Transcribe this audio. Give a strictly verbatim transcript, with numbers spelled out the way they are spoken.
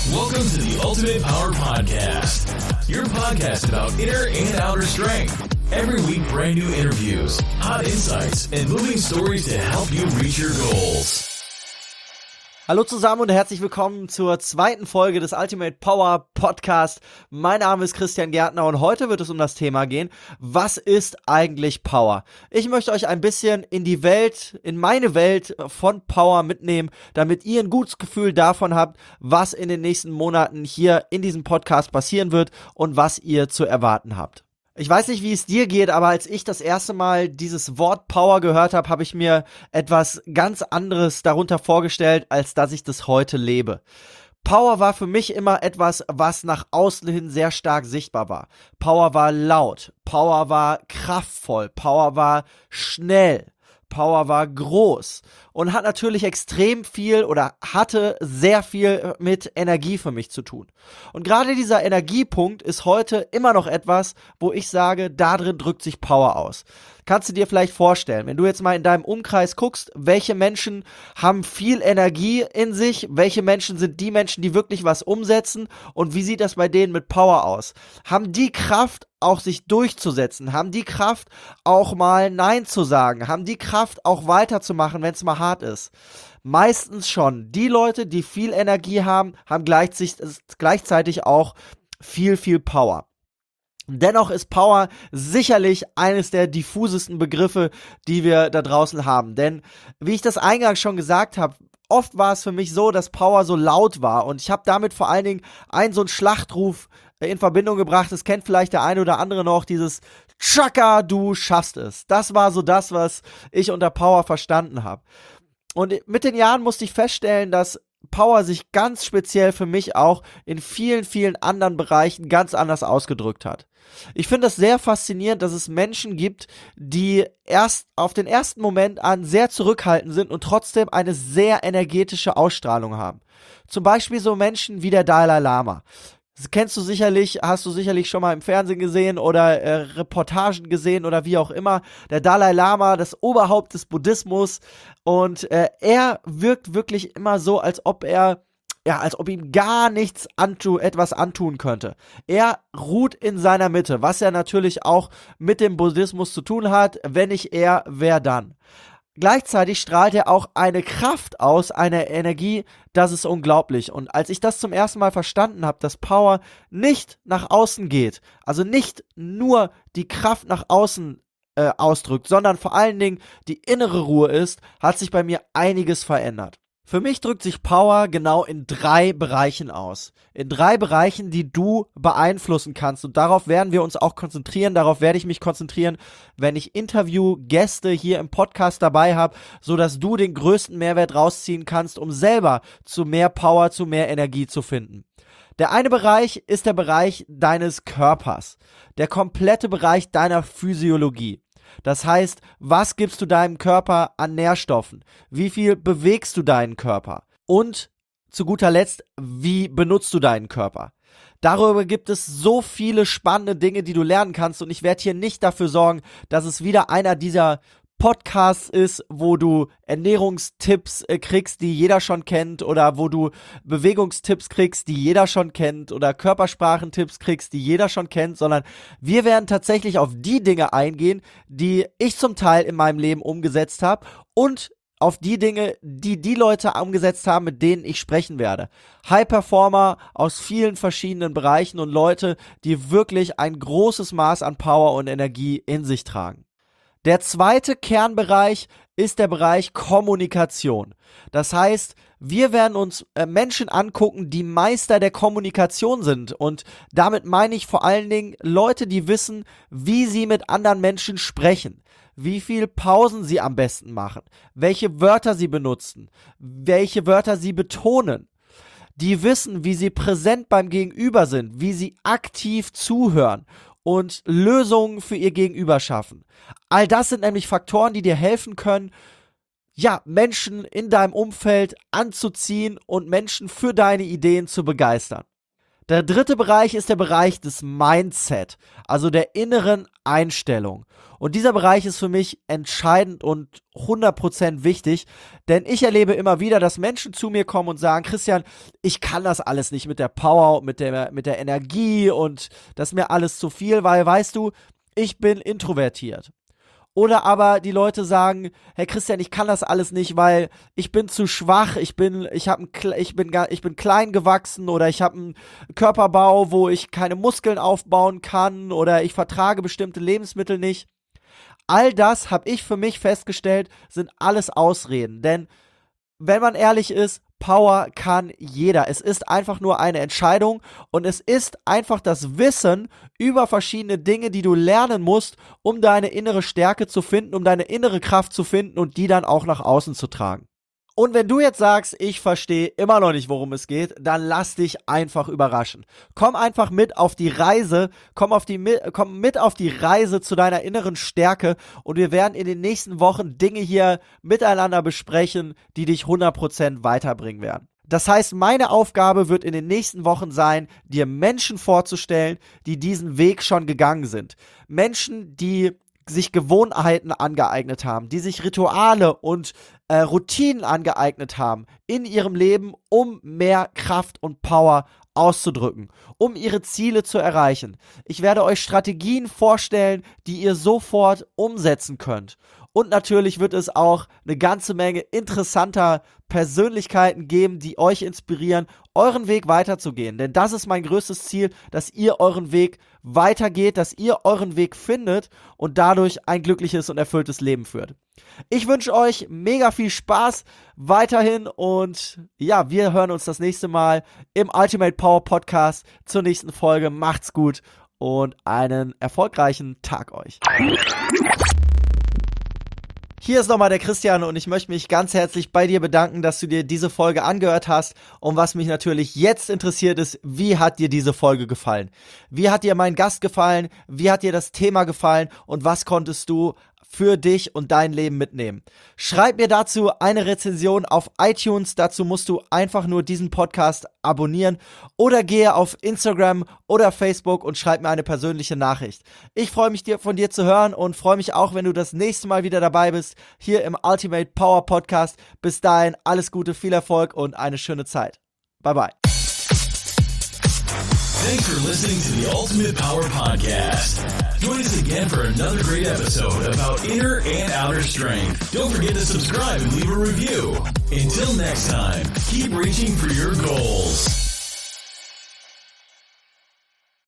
Welcome to the Ultimate Power Podcast, your podcast about inner and outer strength. Every week, brand new interviews, hot insights, and moving stories to help you reach your goals. Hallo zusammen und herzlich willkommen zur zweiten Folge des Ultimate Power Podcast. Mein Name ist Christian Gärtner und heute wird es um das Thema gehen: Was ist eigentlich Power? Ich möchte euch ein bisschen in die Welt, in meine Welt von Power mitnehmen, damit ihr ein gutes Gefühl davon habt, was in den nächsten Monaten hier in diesem Podcast passieren wird und was ihr zu erwarten habt. Ich weiß nicht, wie es dir geht, aber als ich das erste Mal dieses Wort Power gehört habe, habe ich mir etwas ganz anderes darunter vorgestellt, als dass ich das heute lebe. Power war für mich immer etwas, was nach außen hin sehr stark sichtbar war. Power war laut, Power war kraftvoll, Power war schnell, Power war groß und hat natürlich extrem viel oder hatte sehr viel mit Energie für mich zu tun. Und gerade dieser Energiepunkt ist heute immer noch etwas, wo ich sage, da drin drückt sich Power aus. Kannst du dir vielleicht vorstellen, wenn du jetzt mal in deinem Umkreis guckst, welche Menschen haben viel Energie in sich, welche Menschen sind die Menschen, die wirklich was umsetzen und wie sieht das bei denen mit Power aus? Haben die Kraft, auch sich durchzusetzen? Haben die Kraft, auch mal Nein zu sagen? Haben die Kraft, auch weiterzumachen, wenn es mal hart ist? Meistens schon. Die Leute, die viel Energie haben, haben gleichzeitig auch viel, viel Power. Dennoch ist Power sicherlich eines der diffusesten Begriffe, die wir da draußen haben. Denn, wie ich das eingangs schon gesagt habe, oft war es für mich so, dass Power so laut war. Und ich habe damit vor allen Dingen einen so einen Schlachtruf in Verbindung gebracht. Das kennt vielleicht der eine oder andere noch, dieses Chaka, du schaffst es. Das war so das, was ich unter Power verstanden habe. Und mit den Jahren musste ich feststellen, dass Power sich ganz speziell für mich auch in vielen, vielen anderen Bereichen ganz anders ausgedrückt hat. Ich finde das sehr faszinierend, dass es Menschen gibt, die erst auf den ersten Moment an sehr zurückhaltend sind und trotzdem eine sehr energetische Ausstrahlung haben. Zum Beispiel so Menschen wie der Dalai Lama. Das kennst du sicherlich, hast du sicherlich schon mal im Fernsehen gesehen oder äh, Reportagen gesehen oder wie auch immer. Der Dalai Lama, das Oberhaupt des Buddhismus, und äh, er wirkt wirklich immer so, als ob er, ja, als ob ihm gar nichts antu- etwas antun könnte. Er ruht in seiner Mitte, was ja natürlich auch mit dem Buddhismus zu tun hat. Wenn nicht er, wer dann? Gleichzeitig strahlt er auch eine Kraft aus, eine Energie, das ist unglaublich. Und als ich das zum ersten Mal verstanden habe, dass Power nicht nach außen geht, also nicht nur die Kraft nach außen äh, ausdrückt, sondern vor allen Dingen die innere Ruhe ist, hat sich bei mir einiges verändert. Für mich drückt sich Power genau in drei Bereichen aus. In drei Bereichen, die du beeinflussen kannst. Und darauf werden wir uns auch konzentrieren. Darauf werde ich mich konzentrieren, wenn ich Interviewgäste hier im Podcast dabei habe, sodass du den größten Mehrwert rausziehen kannst, um selber zu mehr Power, zu mehr Energie zu finden. Der eine Bereich ist der Bereich deines Körpers. Der komplette Bereich deiner Physiologie. Das heißt, was gibst du deinem Körper an Nährstoffen? Wie viel bewegst du deinen Körper? Und zu guter Letzt, wie benutzt du deinen Körper? Darüber gibt es so viele spannende Dinge, die du lernen kannst, und ich werde hier nicht dafür sorgen, dass es wieder einer dieser Podcasts ist, wo du Ernährungstipps äh, kriegst, die jeder schon kennt, oder wo du Bewegungstipps kriegst, die jeder schon kennt, oder Körpersprachentipps kriegst, die jeder schon kennt, sondern wir werden tatsächlich auf die Dinge eingehen, die ich zum Teil in meinem Leben umgesetzt habe, und auf die Dinge, die die Leute umgesetzt haben, mit denen ich sprechen werde. High-Performer aus vielen verschiedenen Bereichen und Leute, die wirklich ein großes Maß an Power und Energie in sich tragen. Der zweite Kernbereich ist der Bereich Kommunikation. Das heißt, wir werden uns äh, Menschen angucken, die Meister der Kommunikation sind. Und damit meine ich vor allen Dingen Leute, die wissen, wie sie mit anderen Menschen sprechen, wie viel Pausen sie am besten machen, welche Wörter sie benutzen, welche Wörter sie betonen. Die wissen, wie sie präsent beim Gegenüber sind, wie sie aktiv zuhören und Lösungen für ihr Gegenüber schaffen. All das sind nämlich Faktoren, die dir helfen können, ja, Menschen in deinem Umfeld anzuziehen und Menschen für deine Ideen zu begeistern. Der dritte Bereich ist der Bereich des Mindset, also der inneren Einstellung. Und dieser Bereich ist für mich entscheidend und hundert Prozent wichtig, denn ich erlebe immer wieder, dass Menschen zu mir kommen und sagen, Christian, ich kann das alles nicht mit der Power, mit der, mit der Energie und das ist mir alles zu viel, weil, weißt du, ich bin introvertiert. Oder aber die Leute sagen, Herr Christian, ich kann das alles nicht, weil ich bin zu schwach, ich bin, ich hab ein, ich bin, ich bin klein gewachsen oder ich habe einen Körperbau, wo ich keine Muskeln aufbauen kann oder ich vertrage bestimmte Lebensmittel nicht. All das habe ich für mich festgestellt, sind alles Ausreden, denn wenn man ehrlich ist, Power kann jeder. Es ist einfach nur eine Entscheidung und es ist einfach das Wissen über verschiedene Dinge, die du lernen musst, um deine innere Stärke zu finden, um deine innere Kraft zu finden und die dann auch nach außen zu tragen. Und wenn du jetzt sagst, ich verstehe immer noch nicht, worum es geht, dann lass dich einfach überraschen. Komm einfach mit auf die Reise, komm, auf die, komm mit auf die Reise zu deiner inneren Stärke und wir werden in den nächsten Wochen Dinge hier miteinander besprechen, die dich hundert Prozent weiterbringen werden. Das heißt, meine Aufgabe wird in den nächsten Wochen sein, dir Menschen vorzustellen, die diesen Weg schon gegangen sind. Menschen, die sich Gewohnheiten angeeignet haben, die sich Rituale und äh, Routinen angeeignet haben in ihrem Leben, um mehr Kraft und Power auszudrücken, um ihre Ziele zu erreichen. Ich werde euch Strategien vorstellen, die ihr sofort umsetzen könnt. Und natürlich wird es auch eine ganze Menge interessanter Persönlichkeiten geben, die euch inspirieren, euren Weg weiterzugehen. Denn das ist mein größtes Ziel, dass ihr euren Weg weitergeht, dass ihr euren Weg findet und dadurch ein glückliches und erfülltes Leben führt. Ich wünsche euch mega viel Spaß weiterhin und ja, wir hören uns das nächste Mal im Ultimate Power Podcast zur nächsten Folge. Macht's gut und einen erfolgreichen Tag euch. Hier ist nochmal der Christian und ich möchte mich ganz herzlich bei dir bedanken, dass du dir diese Folge angehört hast. Und was mich natürlich jetzt interessiert ist, wie hat dir diese Folge gefallen? Wie hat dir mein Gast gefallen? Wie hat dir das Thema gefallen? Und was konntest du für dich und dein Leben mitnehmen? Schreib mir dazu eine Rezension auf iTunes. Dazu musst du einfach nur diesen Podcast abonnieren oder gehe auf Instagram oder Facebook und schreib mir eine persönliche Nachricht. Ich freue mich, dir, von dir zu hören und freue mich auch, wenn du das nächste Mal wieder dabei bist, hier im Ultimate Power Podcast. Bis dahin, alles Gute, viel Erfolg und eine schöne Zeit. Bye bye. Thanks for listening to the Ultimate Power Podcast. Join us again for another great episode about inner and outer strength. Don't forget to subscribe and leave a review. Until next time, keep reaching for your goals.